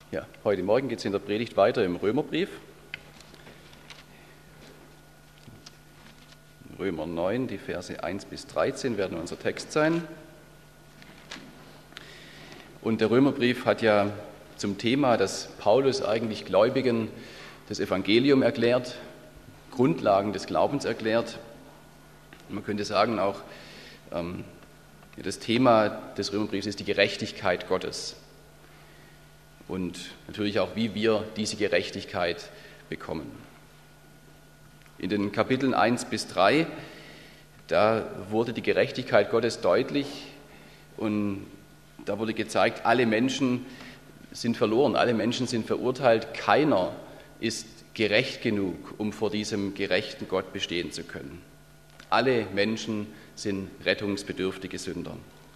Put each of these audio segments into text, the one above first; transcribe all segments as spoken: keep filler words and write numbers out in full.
Ja, heute Morgen geht es in der Predigt weiter im Römerbrief. Römer neun, die Verse eins bis dreizehn werden unser Text sein. Und der Römerbrief hat ja zum Thema, dass Paulus eigentlich Gläubigen das Evangelium erklärt, Grundlagen des Glaubens erklärt. Man könnte sagen, auch ähm, das Thema des Römerbriefs ist die Gerechtigkeit Gottes. Und natürlich auch, wie wir diese Gerechtigkeit bekommen. In den Kapiteln eins bis drei, da wurde die Gerechtigkeit Gottes deutlich und da wurde gezeigt, alle Menschen sind verloren, alle Menschen sind verurteilt, keiner ist gerecht genug, um vor diesem gerechten Gott bestehen zu können. Alle Menschen sind rettungsbedürftige Sünder.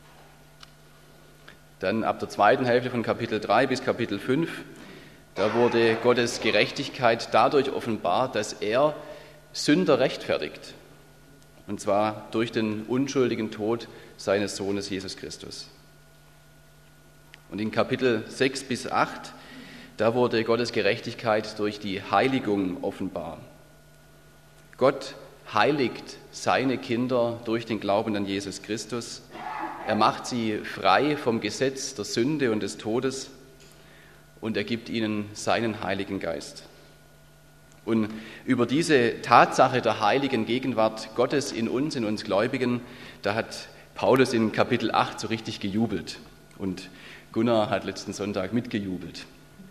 Dann ab der zweiten Hälfte von Kapitel drei bis Kapitel fünf, da wurde Gottes Gerechtigkeit dadurch offenbart, dass er Sünder rechtfertigt. Und zwar durch den unschuldigen Tod seines Sohnes Jesus Christus. Und in Kapitel sechs bis acht, da wurde Gottes Gerechtigkeit durch die Heiligung offenbar. Gott heiligt seine Kinder durch den Glauben an Jesus Christus. Er macht sie frei vom Gesetz der Sünde und des Todes und er gibt ihnen seinen Heiligen Geist. Und über diese Tatsache der heiligen Gegenwart Gottes in uns, in uns Gläubigen, da hat Paulus in Kapitel acht so richtig gejubelt. Und Gunnar hat letzten Sonntag mitgejubelt.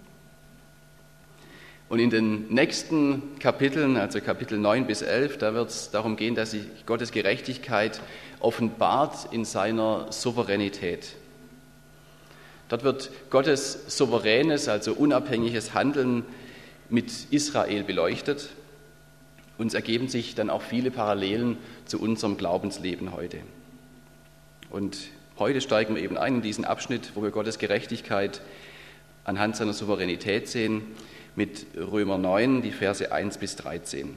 Und in den nächsten Kapiteln, also Kapitel neun bis elf, da wird es darum gehen, dass sich Gottes Gerechtigkeit offenbart in seiner Souveränität. Dort wird Gottes souveränes, also unabhängiges Handeln mit Israel beleuchtet. Uns ergeben sich dann auch viele Parallelen zu unserem Glaubensleben heute. Und heute steigen wir eben ein in diesen Abschnitt, wo wir Gottes Gerechtigkeit anhand seiner Souveränität sehen, mit Römer neun, die Verse eins bis dreizehn.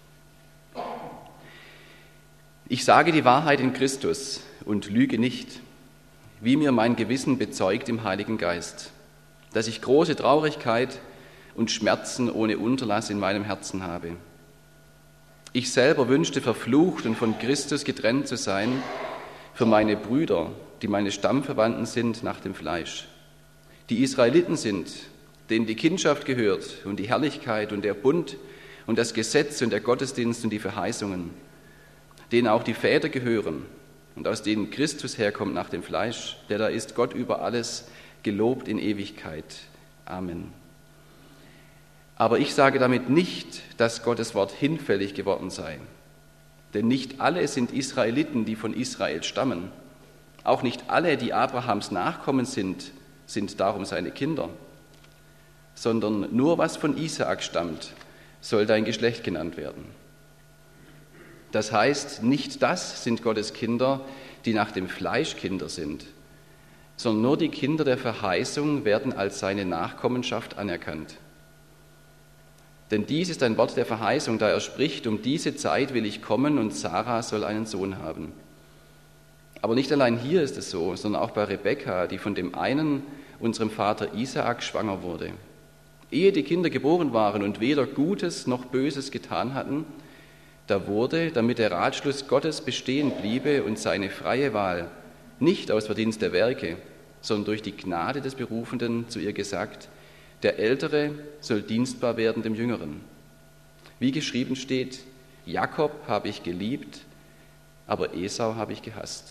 Ich sage die Wahrheit in Christus und lüge nicht, wie mir mein Gewissen bezeugt im Heiligen Geist, dass ich große Traurigkeit und Schmerzen ohne Unterlass in meinem Herzen habe. Ich selber wünschte, verflucht und von Christus getrennt zu sein, für meine Brüder, die meine Stammverwandten sind nach dem Fleisch, die Israeliten sind, denen die Kindschaft gehört und die Herrlichkeit und der Bund und das Gesetz und der Gottesdienst und die Verheißungen, denen auch die Väter gehören und aus denen Christus herkommt nach dem Fleisch, der da ist, Gott über alles, gelobt in Ewigkeit. Amen. Aber ich sage damit nicht, dass Gottes Wort hinfällig geworden sei. Denn nicht alle sind Israeliten, die von Israel stammen. Auch nicht alle, die Abrahams Nachkommen sind, sind darum seine Kinder. Sondern nur was von Isaak stammt, soll dein Geschlecht genannt werden. Das heißt, nicht das sind Gottes Kinder, die nach dem Fleisch Kinder sind, sondern nur die Kinder der Verheißung werden als seine Nachkommenschaft anerkannt. Denn dies ist ein Wort der Verheißung, da er spricht, um diese Zeit will ich kommen und Sarah soll einen Sohn haben. Aber nicht allein hier ist es so, sondern auch bei Rebekka, die von dem einen, unserem Vater Isaak, schwanger wurde. Ehe die Kinder geboren waren und weder Gutes noch Böses getan hatten, da wurde, damit der Ratschluss Gottes bestehen bliebe und seine freie Wahl, nicht aus Verdienst der Werke, sondern durch die Gnade des Berufenen zu ihr gesagt, der Ältere soll dienstbar werden dem Jüngeren. Wie geschrieben steht, Jakob habe ich geliebt, aber Esau habe ich gehasst.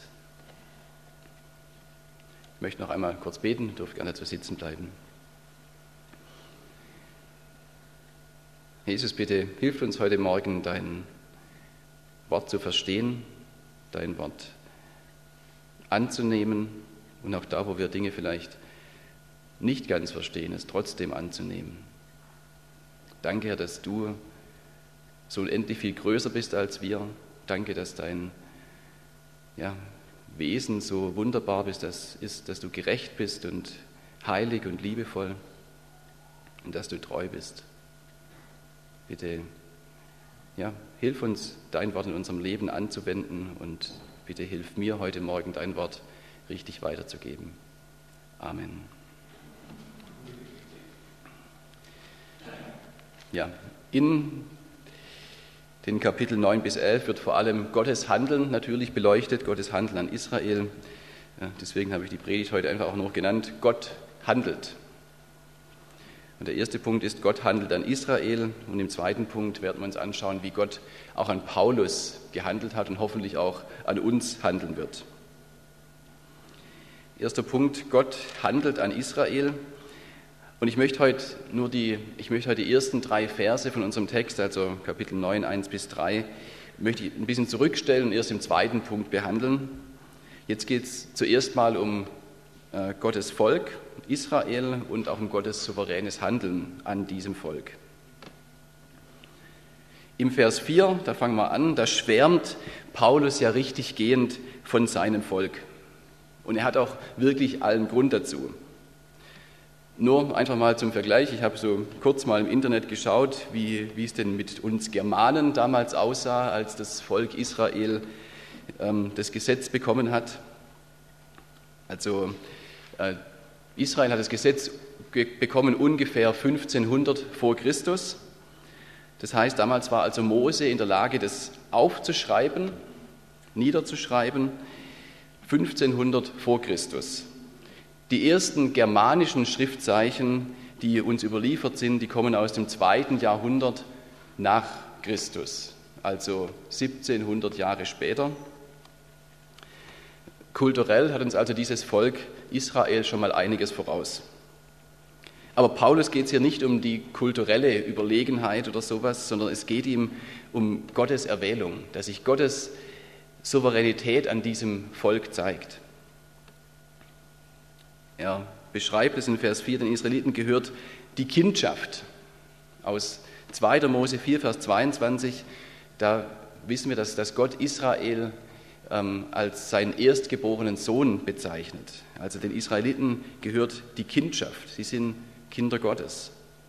Ich möchte noch einmal kurz beten, ihr dürft gerne dazu sitzen bleiben. Jesus, bitte hilf uns heute Morgen, dein Wort zu verstehen, dein Wort anzunehmen und auch da, wo wir Dinge vielleicht nicht ganz verstehen, es trotzdem anzunehmen. Danke, Herr, dass du so unendlich viel größer bist als wir. Danke, dass dein ja, Wesen so wunderbar bist, dass, ist, dass du gerecht bist und heilig und liebevoll und dass du treu bist. Bitte, ja, hilf uns, dein Wort in unserem Leben anzuwenden und bitte hilf mir heute Morgen, dein Wort richtig weiterzugeben. Amen. Ja, in den Kapitel neun bis elf wird vor allem Gottes Handeln natürlich beleuchtet, Gottes Handeln an Israel. Ja, deswegen habe ich die Predigt heute einfach auch noch genannt, Gott handelt. Und der erste Punkt ist, Gott handelt an Israel. Und im zweiten Punkt werden wir uns anschauen, wie Gott auch an Paulus gehandelt hat und hoffentlich auch an uns handeln wird. Erster Punkt, Gott handelt an Israel. Und ich möchte heute nur die, ich möchte heute die ersten drei Verse von unserem Text, also Kapitel neun, eins bis drei, möchte ich ein bisschen zurückstellen und erst im zweiten Punkt behandeln. Jetzt geht es zuerst mal um äh, Gottes Volk, Israel, und auch um Gottes souveränes Handeln an diesem Volk. Im Vers vier, da fangen wir an, da schwärmt Paulus ja richtig gehend von seinem Volk. Und er hat auch wirklich allen Grund dazu. Nur einfach mal zum Vergleich, ich habe so kurz mal im Internet geschaut, wie, wie es denn mit uns Germanen damals aussah, als das Volk Israel ähm, das Gesetz bekommen hat. Also äh, Israel hat das Gesetz ge- bekommen ungefähr fünfzehnhundert vor Christus. Das heißt, damals war also Mose in der Lage, das aufzuschreiben, niederzuschreiben, fünfzehnhundert vor Christus. Die ersten germanischen Schriftzeichen, die uns überliefert sind, die kommen aus dem zweiten Jahrhundert nach Christus, also siebzehnhundert Jahre später. Kulturell hat uns also dieses Volk Israel schon mal einiges voraus. Aber Paulus geht es hier nicht um die kulturelle Überlegenheit oder sowas, sondern es geht ihm um Gottes Erwählung, dass sich Gottes Souveränität an diesem Volk zeigt. Er beschreibt es in Vers vier, den Israeliten gehört die Kindschaft. Aus zweiter Mose vier, Vers zweiundzwanzig, da wissen wir, dass, dass Gott Israel ähm, als seinen erstgeborenen Sohn bezeichnet. Also den Israeliten gehört die Kindschaft, sie sind Kinder Gottes.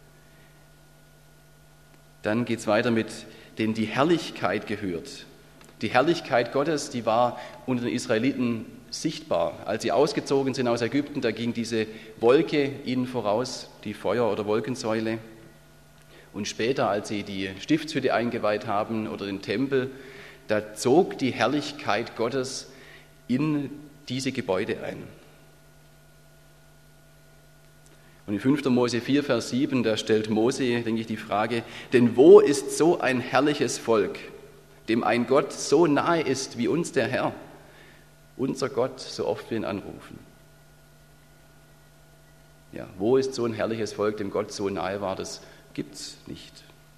Dann geht es weiter mit, denen die Herrlichkeit gehört. Die Herrlichkeit Gottes, die war unter den Israeliten sichtbar. Als sie ausgezogen sind aus Ägypten, da ging diese Wolke ihnen voraus, die Feuer- oder Wolkensäule. Und später, als sie die Stiftshütte eingeweiht haben oder den Tempel, da zog die Herrlichkeit Gottes in diese Gebäude ein. Und in fünfter Mose vier, Vers sieben, da stellt Mose, denke ich, die Frage, denn wo ist so ein herrliches Volk, dem ein Gott so nahe ist wie uns der Herr, unser Gott, so oft wir ihn anrufen? Ja, wo ist so ein herrliches Volk, dem Gott so nahe war? Das gibt's nicht.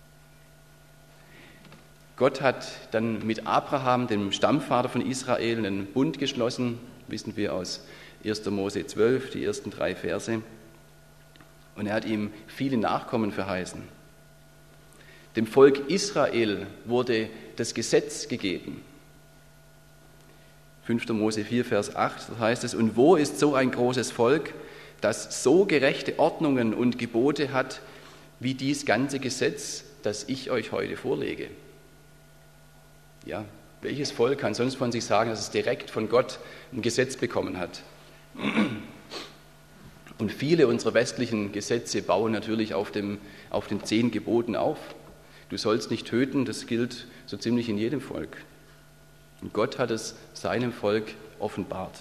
Gott hat dann mit Abraham, dem Stammvater von Israel, einen Bund geschlossen, wissen wir aus erster Mose zwölf, die ersten drei Verse. Und er hat ihm viele Nachkommen verheißen. Dem Volk Israel wurde das Gesetz gegeben. fünfter Mose vier, Vers acht, da heißt es, und wo ist so ein großes Volk, das so gerechte Ordnungen und Gebote hat, wie dies ganze Gesetz, das ich euch heute vorlege? Ja, welches Volk kann sonst von sich sagen, dass es direkt von Gott ein Gesetz bekommen hat? Und viele unserer westlichen Gesetze bauen natürlich auf, dem, auf den zehn Geboten auf. Du sollst nicht töten, das gilt so ziemlich in jedem Volk. Und Gott hat es seinem Volk offenbart.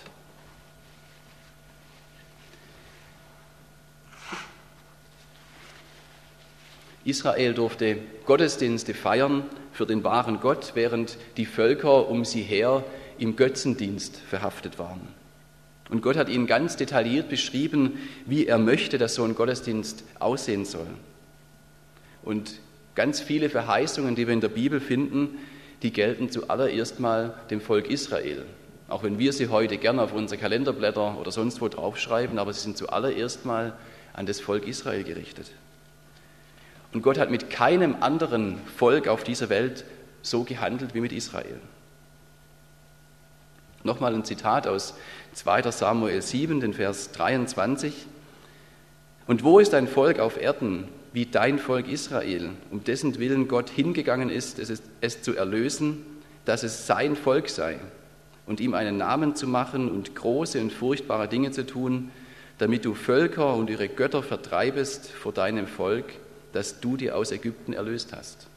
Israel durfte Gottesdienste feiern für den wahren Gott, während die Völker um sie her im Götzendienst verhaftet waren. Und Gott hat ihnen ganz detailliert beschrieben, wie er möchte, dass so ein Gottesdienst aussehen soll. Und ganz viele Verheißungen, die wir in der Bibel finden, die gelten zuallererst mal dem Volk Israel. Auch wenn wir sie heute gerne auf unsere Kalenderblätter oder sonst wo draufschreiben, aber sie sind zuallererst mal an das Volk Israel gerichtet. Und Gott hat mit keinem anderen Volk auf dieser Welt so gehandelt wie mit Israel. Nochmal ein Zitat aus zweiter Samuel sieben, den Vers dreiundzwanzig. Und wo ist ein Volk auf Erden wie dein Volk Israel, um dessen Willen Gott hingegangen ist, es, es zu erlösen, dass es sein Volk sei und ihm einen Namen zu machen und große und furchtbare Dinge zu tun, damit du Völker und ihre Götter vertreibest vor deinem Volk, dass du die aus Ägypten erlöst hast.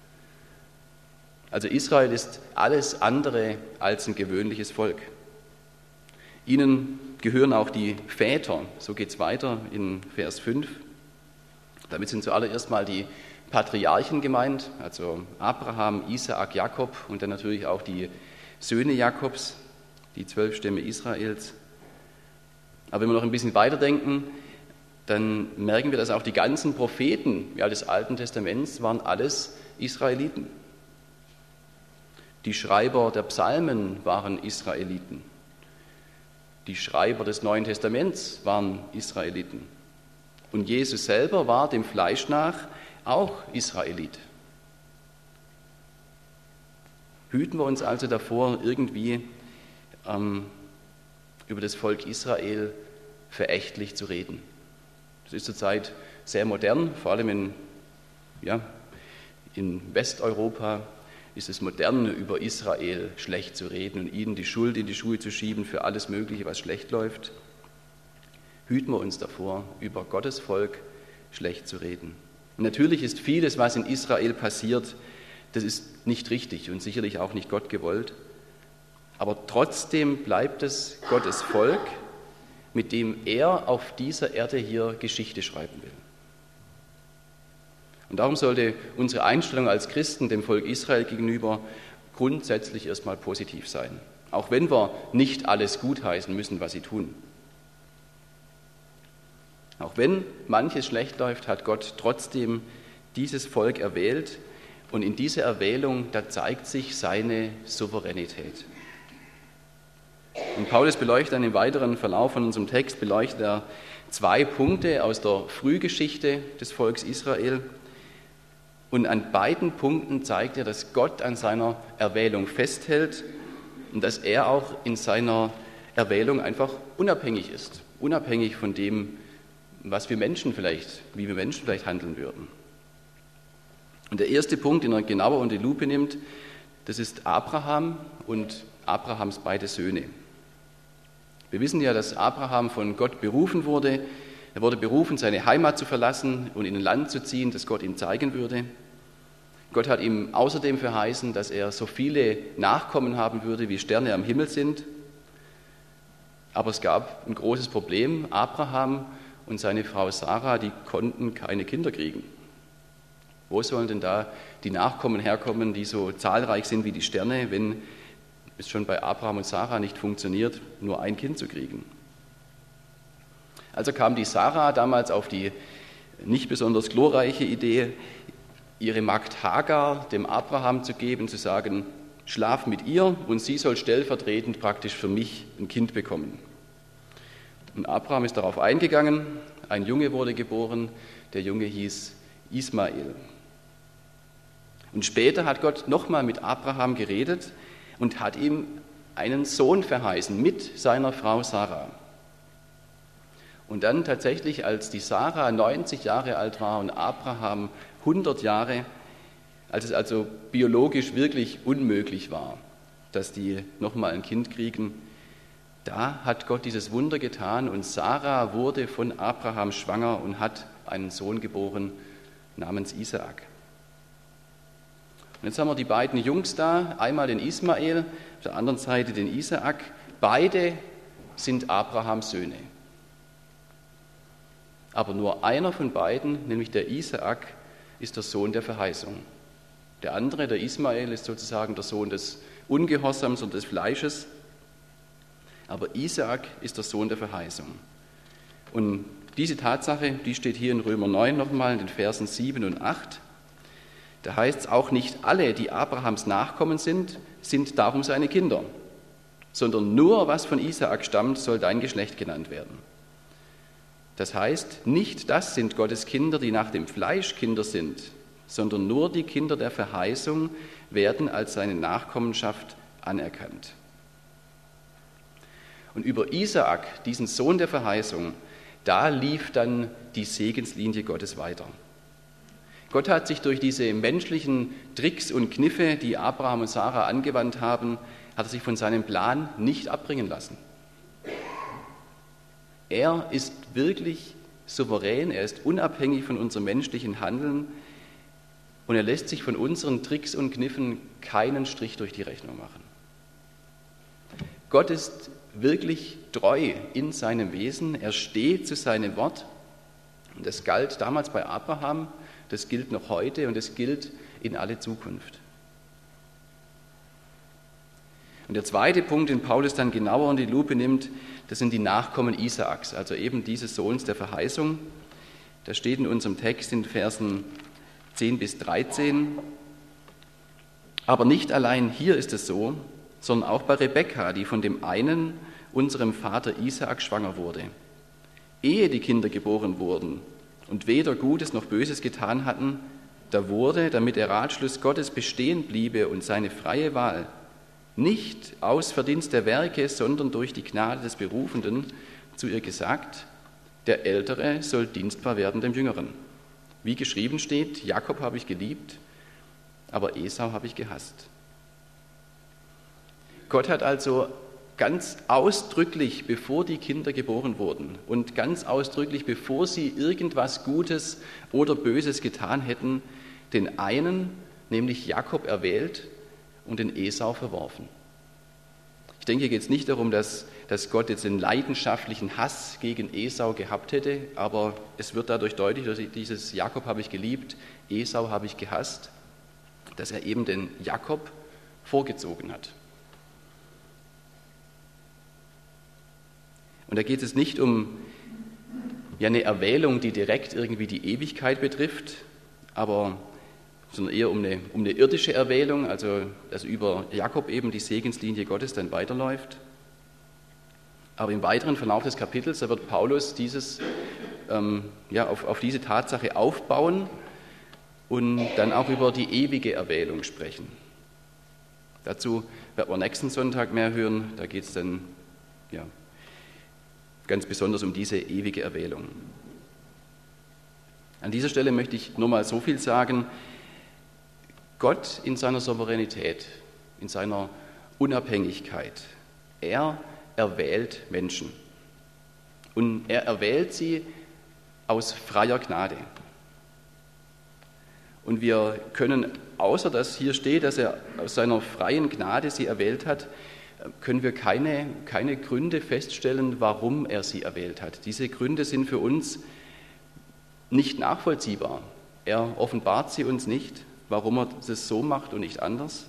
Also Israel ist alles andere als ein gewöhnliches Volk. Ihnen gehören auch die Väter, so geht es weiter in Vers fünf. Damit sind zuallererst mal die Patriarchen gemeint, also Abraham, Isaak, Jakob und dann natürlich auch die Söhne Jakobs, die zwölf Stämme Israels. Aber wenn wir noch ein bisschen weiterdenken, dann merken wir, dass auch die ganzen Propheten ja, des Alten Testaments waren alles Israeliten. Die Schreiber der Psalmen waren Israeliten. Die Schreiber des Neuen Testaments waren Israeliten. Und Jesus selber war dem Fleisch nach auch Israelit. Hüten wir uns also davor, irgendwie ähm, über das Volk Israel verächtlich zu reden. Das ist zurzeit sehr modern, vor allem in, ja, in Westeuropa ist es modern, über Israel schlecht zu reden und ihnen die Schuld in die Schuhe zu schieben für alles Mögliche, was schlecht läuft. Hüten wir uns davor, über Gottes Volk schlecht zu reden. Und natürlich ist vieles, was in Israel passiert, das ist nicht richtig und sicherlich auch nicht Gott gewollt. Aber trotzdem bleibt es Gottes Volk, mit dem er auf dieser Erde hier Geschichte schreiben will. Und darum sollte unsere Einstellung als Christen dem Volk Israel gegenüber grundsätzlich erstmal positiv sein. Auch wenn wir nicht alles gutheißen müssen, was sie tun. Auch wenn manches schlecht läuft, hat Gott trotzdem dieses Volk erwählt. Und in dieser Erwählung, da zeigt sich seine Souveränität. Und Paulus beleuchtet dann im weiteren Verlauf von unserem Text, beleuchtet er zwei Punkte aus der Frühgeschichte des Volkes Israel. Und an beiden Punkten zeigt er, dass Gott an seiner Erwählung festhält und dass er auch in seiner Erwählung einfach unabhängig ist. Unabhängig von dem, was wir Menschen vielleicht, wie wir Menschen vielleicht handeln würden. Und der erste Punkt, den er genauer unter die Lupe nimmt, das ist Abraham und Abrahams beide Söhne. Wir wissen ja, dass Abraham von Gott berufen wurde. Er wurde berufen, seine Heimat zu verlassen und in ein Land zu ziehen, das Gott ihm zeigen würde. Gott hat ihm außerdem verheißen, dass er so viele Nachkommen haben würde, wie Sterne am Himmel sind. Aber es gab ein großes Problem. Abraham und seine Frau Sarah, die konnten keine Kinder kriegen. Wo sollen denn da die Nachkommen herkommen, die so zahlreich sind wie die Sterne, wenn es schon bei Abraham und Sarah nicht funktioniert, nur ein Kind zu kriegen? Also kam die Sarah damals auf die nicht besonders glorreiche Idee, ihre Magd Hagar dem Abraham zu geben, zu sagen, schlaf mit ihr und sie soll stellvertretend praktisch für mich ein Kind bekommen. Und Abraham ist darauf eingegangen, ein Junge wurde geboren, der Junge hieß Ismael. Und später hat Gott nochmal mit Abraham geredet und hat ihm einen Sohn verheißen mit seiner Frau Sarah. Und dann tatsächlich, als die Sarah neunzig Jahre alt war und Abraham hundert Jahre, als es also biologisch wirklich unmöglich war, dass die nochmal ein Kind kriegen, da hat Gott dieses Wunder getan und Sarah wurde von Abraham schwanger und hat einen Sohn geboren namens Isaak. Und jetzt haben wir die beiden Jungs da, einmal den Ismael, auf der anderen Seite den Isaak. Beide sind Abrahams Söhne. Aber nur einer von beiden, nämlich der Isaak, ist der Sohn der Verheißung. Der andere, der Ismael, ist sozusagen der Sohn des Ungehorsams und des Fleisches. Aber Isaak ist der Sohn der Verheißung. Und diese Tatsache, die steht hier in Römer neun nochmal, in den Versen sieben und acht. Da heißt es, auch nicht alle, die Abrahams Nachkommen sind, sind darum seine Kinder, sondern nur was von Isaak stammt, soll dein Geschlecht genannt werden. Das heißt, nicht das sind Gottes Kinder, die nach dem Fleisch Kinder sind, sondern nur die Kinder der Verheißung werden als seine Nachkommenschaft anerkannt. Und über Isaak, diesen Sohn der Verheißung, da lief dann die Segenslinie Gottes weiter. Gott hat sich durch diese menschlichen Tricks und Kniffe, die Abraham und Sarah angewandt haben, hat er sich von seinem Plan nicht abbringen lassen. Er ist wirklich souverän, er ist unabhängig von unserem menschlichen Handeln und er lässt sich von unseren Tricks und Kniffen keinen Strich durch die Rechnung machen. Gott ist wirklich treu in seinem Wesen, er steht zu seinem Wort und das galt damals bei Abraham, das gilt noch heute und es gilt in alle Zukunft. Und der zweite Punkt, den Paulus dann genauer in die Lupe nimmt, das sind die Nachkommen Isaaks, also eben dieses Sohns der Verheißung. Da steht in unserem Text in Versen zehn bis dreizehn, aber nicht allein hier ist es so, sondern auch bei Rebekka, die von dem einen, unserem Vater Isaak, schwanger wurde. Ehe die Kinder geboren wurden und weder Gutes noch Böses getan hatten, da wurde, damit der Ratschluss Gottes bestehen bliebe und seine freie Wahl, nicht aus Verdienst der Werke, sondern durch die Gnade des Berufenden, zu ihr gesagt, der Ältere soll dienstbar werden dem Jüngeren. Wie geschrieben steht, Jakob habe ich geliebt, aber Esau habe ich gehasst. Gott hat also ganz ausdrücklich, bevor die Kinder geboren wurden und ganz ausdrücklich, bevor sie irgendwas Gutes oder Böses getan hätten, den einen, nämlich Jakob, erwählt und den Esau verworfen. Ich denke, hier geht es nicht darum, dass, dass Gott jetzt einen leidenschaftlichen Hass gegen Esau gehabt hätte, aber es wird dadurch deutlich, dass dieses Jakob habe ich geliebt, Esau habe ich gehasst, dass er eben den Jakob vorgezogen hat. Und da geht es nicht um ja, eine Erwählung, die direkt irgendwie die Ewigkeit betrifft, aber sondern eher um eine, um eine irdische Erwählung, also dass über Jakob eben die Segenslinie Gottes dann weiterläuft. Aber im weiteren Verlauf des Kapitels, da wird Paulus dieses, ähm, ja, auf, auf diese Tatsache aufbauen und dann auch über die ewige Erwählung sprechen. Dazu werden wir nächsten Sonntag mehr hören, da geht es dann ja, ganz besonders um diese ewige Erwählung. An dieser Stelle möchte ich nur mal so viel sagen, Gott in seiner Souveränität, in seiner Unabhängigkeit, er erwählt Menschen. Und er erwählt sie aus freier Gnade. Und wir können, außer dass hier steht, dass er aus seiner freien Gnade sie erwählt hat, können wir keine, keine Gründe feststellen, warum er sie erwählt hat. Diese Gründe sind für uns nicht nachvollziehbar. Er offenbart sie uns nicht, warum er das so macht und nicht anders.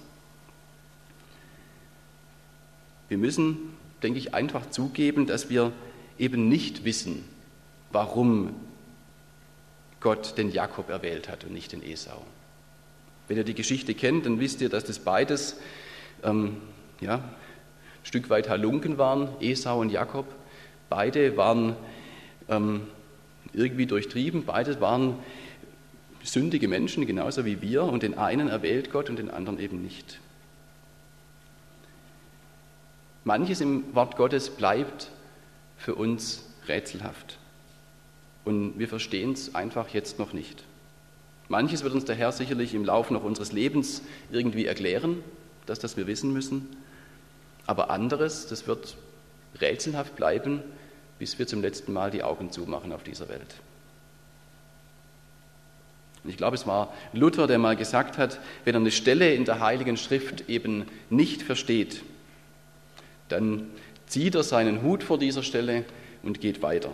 Wir müssen, denke ich, einfach zugeben, dass wir eben nicht wissen, warum Gott den Jakob erwählt hat und nicht den Esau. Wenn ihr die Geschichte kennt, dann wisst ihr, dass das beides ähm, ja, ein Stück weit Halunken waren, Esau und Jakob. Beide waren ähm, irgendwie durchtrieben, beide waren sündige Menschen, genauso wie wir, und den einen erwählt Gott und den anderen eben nicht. Manches im Wort Gottes bleibt für uns rätselhaft und wir verstehen es einfach jetzt noch nicht. Manches wird uns der Herr sicherlich im Laufe noch unseres Lebens irgendwie erklären, dass das wir wissen müssen, aber anderes, das wird rätselhaft bleiben, bis wir zum letzten Mal die Augen zumachen auf dieser Welt. Ich glaube, es war Luther, der mal gesagt hat, wenn er eine Stelle in der Heiligen Schrift eben nicht versteht, dann zieht er seinen Hut vor dieser Stelle und geht weiter.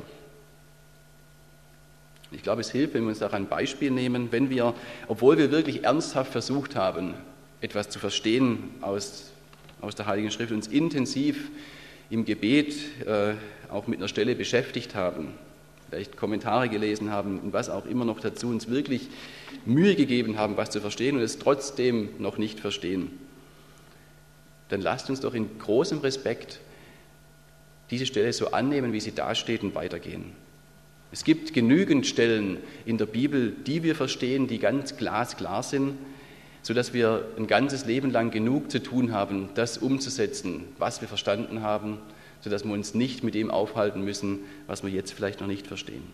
Ich glaube, es hilft, wenn wir uns da ein Beispiel nehmen, wenn wir, obwohl wir wirklich ernsthaft versucht haben, etwas zu verstehen aus, aus der Heiligen Schrift, uns intensiv im Gebet äh, auch mit einer Stelle beschäftigt haben, vielleicht Kommentare gelesen haben und was auch immer noch dazu, uns wirklich Mühe gegeben haben, was zu verstehen und es trotzdem noch nicht verstehen, dann lasst uns doch in großem Respekt diese Stelle so annehmen, wie sie dasteht und weitergehen. Es gibt genügend Stellen in der Bibel, die wir verstehen, die ganz glasklar sind, sodass wir ein ganzes Leben lang genug zu tun haben, das umzusetzen, was wir verstanden haben, sodass wir uns nicht mit dem aufhalten müssen, was wir jetzt vielleicht noch nicht verstehen.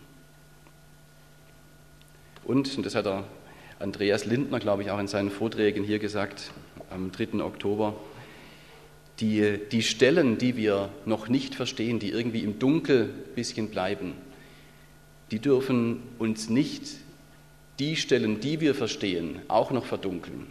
Und, und das hat der Andreas Lindner, glaube ich, auch in seinen Vorträgen hier gesagt, am dritten Oktober, die, die Stellen, die wir noch nicht verstehen, die irgendwie im Dunkel ein bisschen bleiben, die dürfen uns nicht die Stellen, die wir verstehen, auch noch verdunkeln.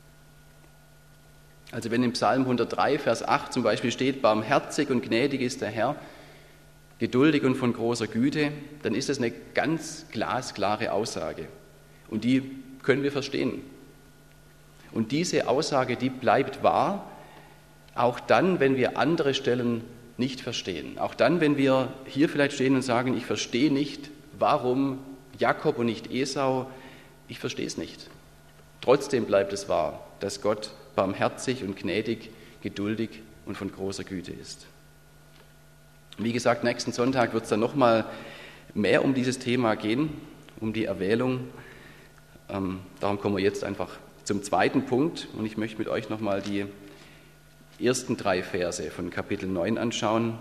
Also wenn im Psalm hundertdrei, Vers acht zum Beispiel steht, barmherzig und gnädig ist der Herr, geduldig und von großer Güte, dann ist das eine ganz glasklare Aussage. Und die können wir verstehen. Und diese Aussage, die bleibt wahr, auch dann, wenn wir andere Stellen nicht verstehen. Auch dann, wenn wir hier vielleicht stehen und sagen, ich verstehe nicht, warum Jakob und nicht Esau, ich verstehe es nicht. Trotzdem bleibt es wahr, dass Gott barmherzig und gnädig, geduldig und von großer Güte ist. Wie gesagt, nächsten Sonntag wird es dann nochmal mehr um dieses Thema gehen, um die Erwählung. Ähm, darum kommen wir jetzt einfach zum zweiten Punkt und ich möchte mit euch nochmal die ersten drei Verse von Kapitel neun anschauen.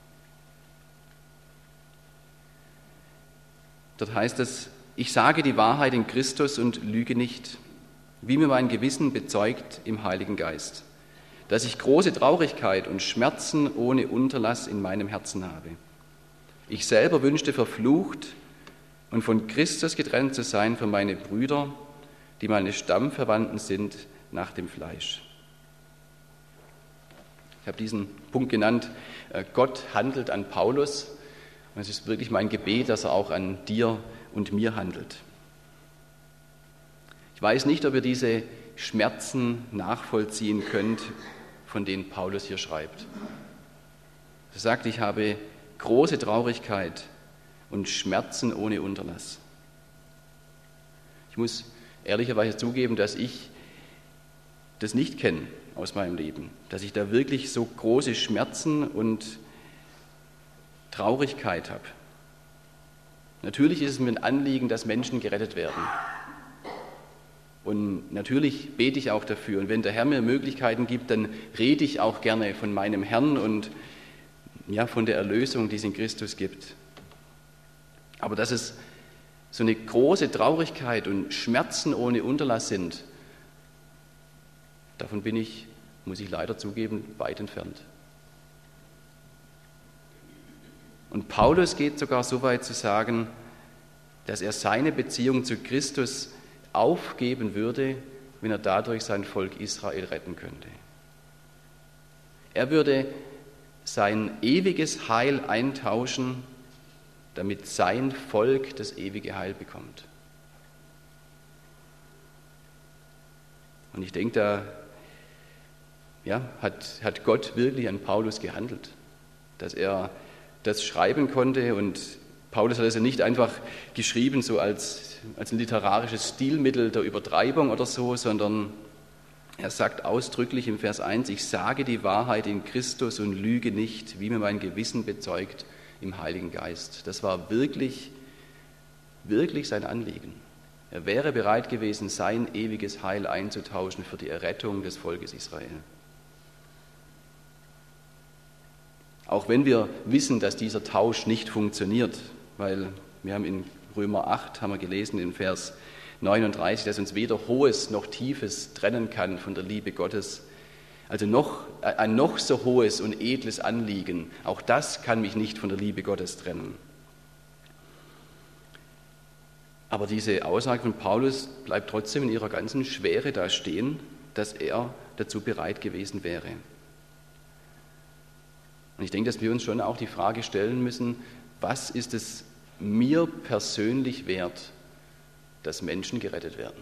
Dort heißt es, ich sage die Wahrheit in Christus und lüge nicht, wie mir mein Gewissen bezeugt im Heiligen Geist, dass ich große Traurigkeit und Schmerzen ohne Unterlass in meinem Herzen habe. Ich selber wünschte verflucht und von Christus getrennt zu sein für meine Brüder, die meine Stammverwandten sind nach dem Fleisch. Ich habe diesen Punkt genannt, Gott handelt an Paulus. Und es ist wirklich mein Gebet, dass er auch an dir und mir handelt. Ich weiß nicht, ob ihr diese Schmerzen nachvollziehen könnt, von denen Paulus hier schreibt. Er sagt, ich habe große Traurigkeit und Schmerzen ohne Unterlass. Ich muss ehrlicherweise zugeben, dass ich das nicht kenne aus meinem Leben, dass ich da wirklich so große Schmerzen und Traurigkeit habe. Natürlich ist es mir ein Anliegen, dass Menschen gerettet werden. Und natürlich bete ich auch dafür. Und wenn der Herr mir Möglichkeiten gibt, dann rede ich auch gerne von meinem Herrn und ja, von der Erlösung, die es in Christus gibt. Aber dass es so eine große Traurigkeit und Schmerzen ohne Unterlass sind, davon bin ich, muss ich leider zugeben, weit entfernt. Und Paulus geht sogar so weit zu sagen, dass er seine Beziehung zu Christus aufgeben würde, wenn er dadurch sein Volk Israel retten könnte. Er würde sein ewiges Heil eintauschen, damit sein Volk das ewige Heil bekommt. Und ich denke, da ja, hat, hat Gott wirklich an Paulus gehandelt, dass er das schreiben konnte. Und Paulus hat es ja nicht einfach geschrieben, so als, als ein literarisches Stilmittel der Übertreibung oder so, sondern er sagt ausdrücklich im Vers eins, ich sage die Wahrheit in Christus und lüge nicht, wie mir mein Gewissen bezeugt im Heiligen Geist. Das war wirklich, wirklich sein Anliegen. Er wäre bereit gewesen, sein ewiges Heil einzutauschen für die Errettung des Volkes Israel. Auch wenn wir wissen, dass dieser Tausch nicht funktioniert, weil wir haben in Römer acht, haben wir gelesen, in Vers neununddreißig, dass uns weder Hohes noch Tiefes trennen kann von der Liebe Gottes. Also noch, ein noch so hohes und edles Anliegen, auch das kann mich nicht von der Liebe Gottes trennen. Aber diese Aussage von Paulus bleibt trotzdem in ihrer ganzen Schwere da stehen, dass er dazu bereit gewesen wäre. Und ich denke, dass wir uns schon auch die Frage stellen müssen, was ist es mir persönlich wert, dass Menschen gerettet werden?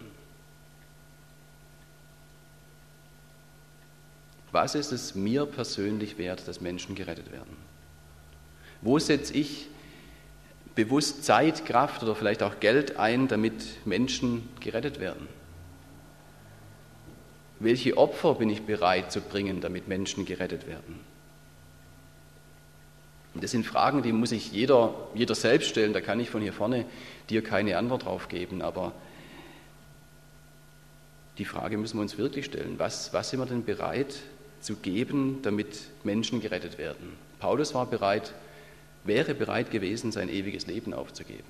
Was ist es mir persönlich wert, dass Menschen gerettet werden? Wo setze ich bewusst Zeit, Kraft oder vielleicht auch Geld ein, damit Menschen gerettet werden? Welche Opfer bin ich bereit zu bringen, damit Menschen gerettet werden? Und das sind Fragen, die muss sich jeder, jeder selbst stellen. Da kann ich von hier vorne dir keine Antwort drauf geben. Aber die Frage müssen wir uns wirklich stellen. Was, was sind wir denn bereit zu geben, damit Menschen gerettet werden? Paulus war bereit, wäre bereit gewesen, sein ewiges Leben aufzugeben.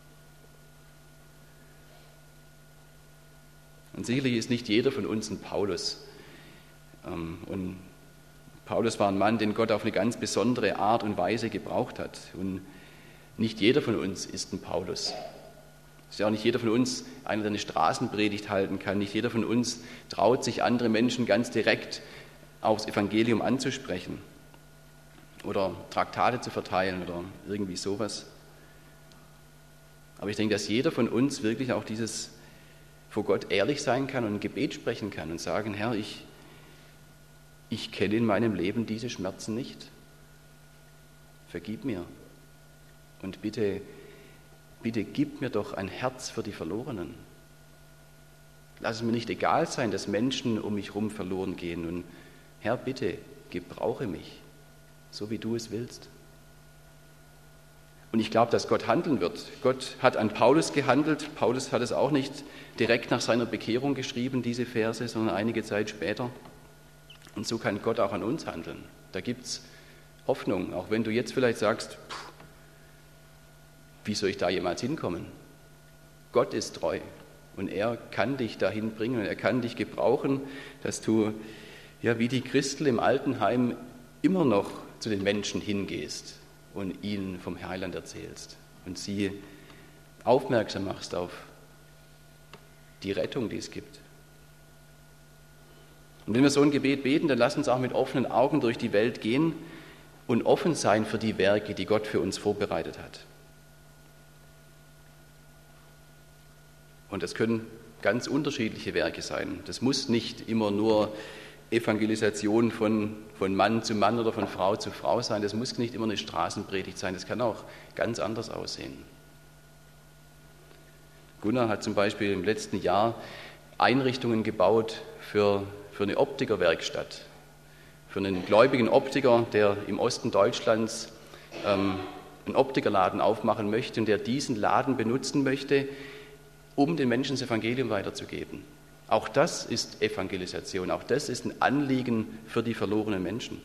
Und sicherlich ist nicht jeder von uns ein Paulus. Und Paulus war ein Mann, den Gott auf eine ganz besondere Art und Weise gebraucht hat. Und Nicht jeder von uns ist ein Paulus. Es ist ja auch nicht jeder von uns einer, der eine Straßenpredigt halten kann. Nicht jeder von uns traut sich, andere Menschen ganz direkt aufs Evangelium anzusprechen oder Traktate zu verteilen oder irgendwie sowas. Aber ich denke, dass jeder von uns wirklich auch dieses vor Gott ehrlich sein kann und ein Gebet sprechen kann und sagen, Herr, ich, ich kenne in meinem Leben diese Schmerzen nicht. Vergib mir und bitte, bitte gib mir doch ein Herz für die Verlorenen. Lass es mir nicht egal sein, dass Menschen um mich herum verloren gehen. Und Herr, bitte, gebrauche mich, so wie du es willst. Und ich glaube, dass Gott handeln wird. Gott hat an Paulus gehandelt. Paulus hat es auch nicht direkt nach seiner Bekehrung geschrieben, diese Verse, sondern einige Zeit später. Und so kann Gott auch an uns handeln. Da gibt es Hoffnung, auch wenn du jetzt vielleicht sagst, pff, wie soll ich da jemals hinkommen? Gott ist treu und er kann dich dahin bringen und er kann dich gebrauchen, dass du ja wie die Christel im Altenheim immer noch zu den Menschen hingehst und ihnen vom Heiland erzählst und sie aufmerksam machst auf die Rettung, die es gibt. Und wenn wir so ein Gebet beten, dann lass uns auch mit offenen Augen durch die Welt gehen und offen sein für die Werke, die Gott für uns vorbereitet hat. Und das können ganz unterschiedliche Werke sein. Das muss nicht immer nur Evangelisation von, von Mann zu Mann oder von Frau zu Frau sein. Das muss nicht immer eine Straßenpredigt sein. Das kann auch ganz anders aussehen. Gunnar hat zum Beispiel im letzten Jahr Einrichtungen gebaut für, für eine Optikerwerkstatt. Für einen gläubigen Optiker, der im Osten Deutschlands ähm, einen Optikerladen aufmachen möchte und der diesen Laden benutzen möchte, um den Menschen das Evangelium weiterzugeben. Auch das ist Evangelisation, auch das ist ein Anliegen für die verlorenen Menschen.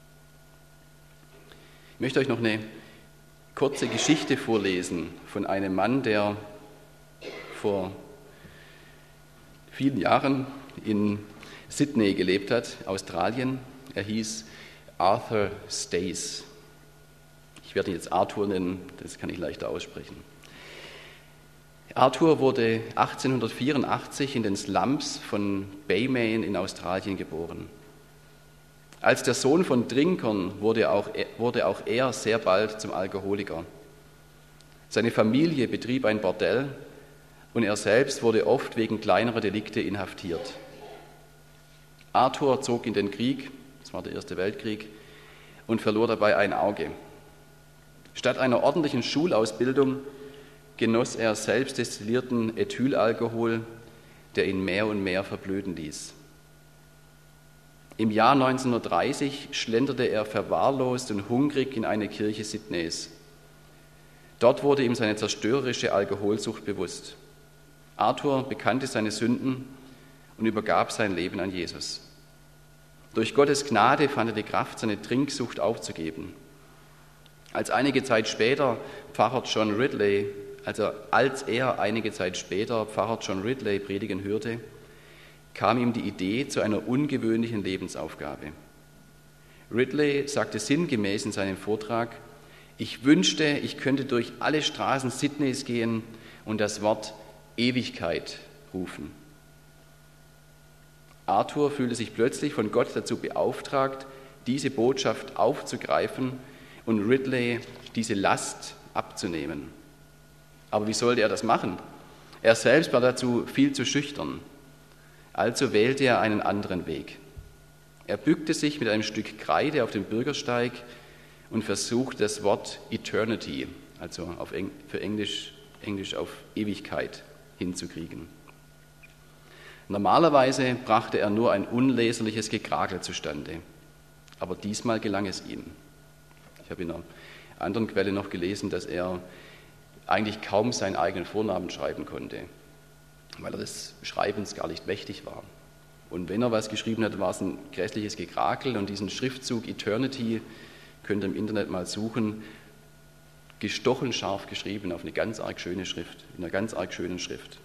Ich möchte euch noch eine kurze Geschichte vorlesen von einem Mann, der vor vielen Jahren in Sydney gelebt hat, Australien. Er hieß Arthur Stace. Ich werde ihn jetzt Arthur nennen, das kann ich leichter aussprechen. Arthur wurde achtzehnhundertvierundachtzig in den Slums von Balmain in Australien geboren. Als der Sohn von Trinkern wurde auch, wurde auch er sehr bald zum Alkoholiker. Seine Familie betrieb ein Bordell und er selbst wurde oft wegen kleinerer Delikte inhaftiert. Arthur zog in den Krieg, das war der Erste Weltkrieg, und verlor dabei ein Auge. Statt einer ordentlichen Schulausbildung genoss er selbst destillierten Ethylalkohol, der ihn mehr und mehr verblöden ließ. Im Jahr neunzehnhundertdreißig schlenderte er verwahrlost und hungrig in eine Kirche Sydneys. Dort wurde ihm seine zerstörerische Alkoholsucht bewusst. Arthur bekannte seine Sünden und übergab sein Leben an Jesus. Durch Gottes Gnade fand er die Kraft, seine Trinksucht aufzugeben. Als einige Zeit später Pfarrer John Ridley Also als er einige Zeit später Pfarrer John Ridley predigen hörte, kam ihm die Idee zu einer ungewöhnlichen Lebensaufgabe. Ridley sagte sinngemäß in seinem Vortrag, ich wünschte, ich könnte durch alle Straßen Sydneys gehen und das Wort Ewigkeit rufen. Arthur fühlte sich plötzlich von Gott dazu beauftragt, diese Botschaft aufzugreifen und Ridley diese Last abzunehmen. Aber wie sollte er das machen? Er selbst war dazu viel zu schüchtern. Also wählte er einen anderen Weg. Er bückte sich mit einem Stück Kreide auf den Bürgersteig und versuchte das Wort Eternity, also auf Eng- für Englisch, Englisch auf Ewigkeit, hinzukriegen. Normalerweise brachte er nur ein unleserliches Gekrakel zustande, aber diesmal gelang es ihm. Ich habe in einer anderen Quelle noch gelesen, dass er eigentlich kaum seinen eigenen Vornamen schreiben konnte, weil er des Schreibens gar nicht mächtig war. Und wenn er was geschrieben hat, war es ein grässliches Gekrakel und diesen Schriftzug Eternity könnt ihr im Internet mal suchen, gestochen scharf geschrieben auf eine ganz arg schöne Schrift, in einer ganz arg schönen Schrift.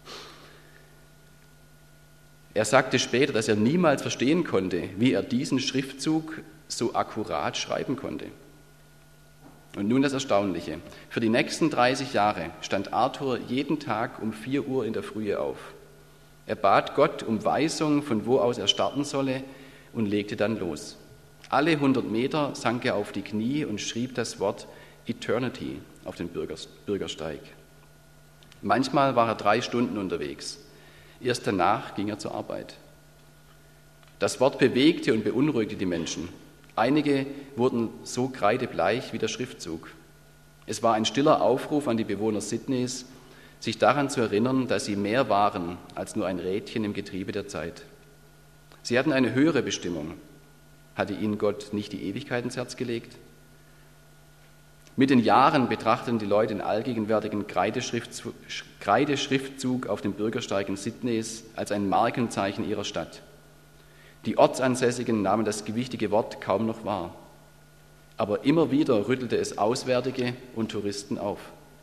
Er sagte später, dass er niemals verstehen konnte, wie er diesen Schriftzug so akkurat schreiben konnte. Und nun das Erstaunliche. Für die nächsten dreißig Jahre stand Arthur jeden Tag um vier Uhr in der Frühe auf. Er bat Gott um Weisung, von wo aus er starten solle, und legte dann los. Alle hundert Meter sank er auf die Knie und schrieb das Wort Eternity auf den Bürgersteig. Manchmal war er drei Stunden unterwegs. Erst danach ging er zur Arbeit. Das Wort bewegte und beunruhigte die Menschen. Einige wurden so kreidebleich wie der Schriftzug. Es war ein stiller Aufruf an die Bewohner Sydneys, sich daran zu erinnern, dass sie mehr waren als nur ein Rädchen im Getriebe der Zeit. Sie hatten eine höhere Bestimmung. Hatte ihnen Gott nicht die Ewigkeit ins Herz gelegt? Mit den Jahren betrachteten die Leute den allgegenwärtigen Kreideschriftzug, Kreideschriftzug auf dem Bürgersteigen Sydneys als ein Markenzeichen ihrer Stadt. Die Ortsansässigen nahmen das gewichtige Wort kaum noch wahr. Aber immer wieder rüttelte es Auswärtige und Touristen auf.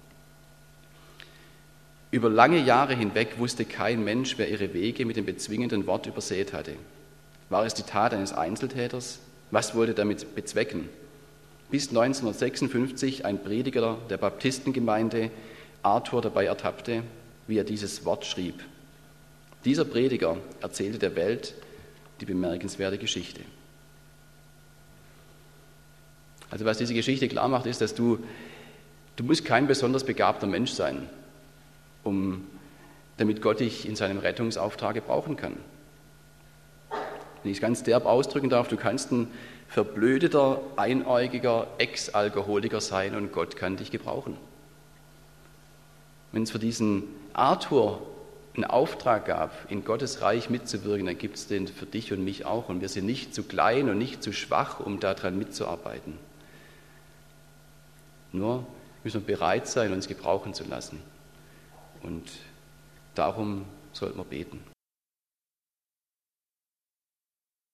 Über lange Jahre hinweg wusste kein Mensch, wer ihre Wege mit dem bezwingenden Wort übersät hatte. War es die Tat eines Einzeltäters? Was wollte er damit bezwecken? Bis neunzehnhundertsechsundfünfzig ein Prediger der Baptistengemeinde Arthur dabei ertappte, wie er dieses Wort schrieb. Dieser Prediger erzählte der Welt die bemerkenswerte Geschichte. Also was diese Geschichte klar macht, ist, dass du, du musst kein besonders begabter Mensch sein, um, damit Gott dich in seinem Rettungsauftrag gebrauchen kann. Wenn ich es ganz derb ausdrücken darf, du kannst ein verblödeter, einäugiger Ex-Alkoholiker sein und Gott kann dich gebrauchen. Wenn es für diesen Arthur einen Auftrag gab, in Gottes Reich mitzuwirken, dann gibt es den für dich und mich auch. Und wir sind nicht zu klein und nicht zu schwach, um daran mitzuarbeiten. Nur müssen wir bereit sein, uns gebrauchen zu lassen. Und darum sollten wir beten.